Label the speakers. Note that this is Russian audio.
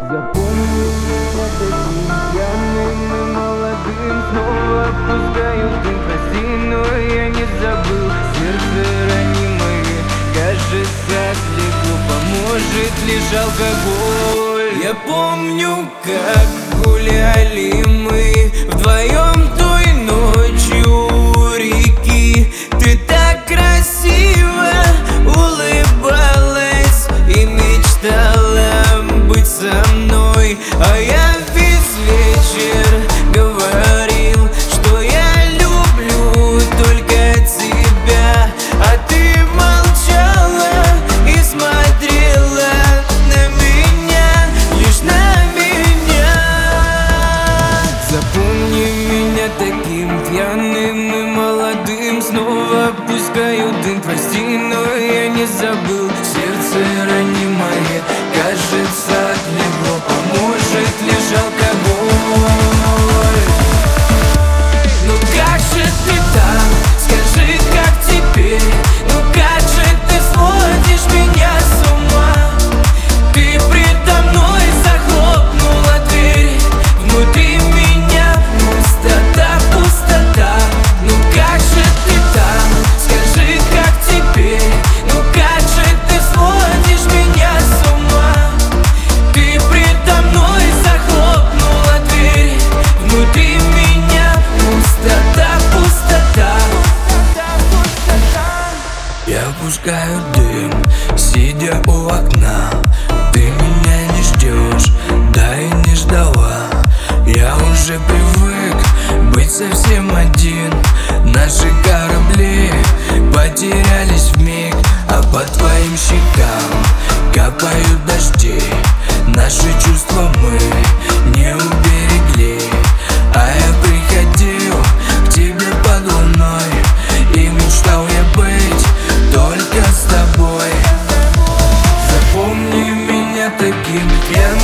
Speaker 1: Запомни меня таким пьяным и молодым. Снова пускаю дым, прости, но я не забыл. Сердце ранимое, кажется, слегло. Поможет лишь алкоголь.
Speaker 2: Я помню, как гуляли мы вдвоем той ночью у реки. Ты так красиво улыбалась и мечтала быть со мной. А я весь вечер говорил, что я люблю только тебя. А ты молчала и смотрела на меня, лишь на меня. Запомни меня таким пьяным и молодым. Снова пускаю дым, прости, но я не забыл. Сердце ранимое, кажется, отлегло. Поможет лишь алкоголь. Ну как же ты там? Скажи, как теперь? Ну как же ты сводишь меня с ума? Ты предо мной захлопнула дверь. Внутри меня пустота, пустота. Ну как же ты там? Скажи, как теперь? Ну как же ты сводишь меня с ума? Ты предо мной захлопнула дверь. Внутри меня пустота, пустота. Я пускаю дым, сидя у окна. Ты меня не ждешь, да и не ждала. Я уже привык быть совсем один. Наши корабли потерялись вмиг, а по твоим щекам капают дожди. Наши чувства мы не уберегли. А я приходил к тебе под луной и мечтал я быть только с тобой. Запомни меня таким пьяным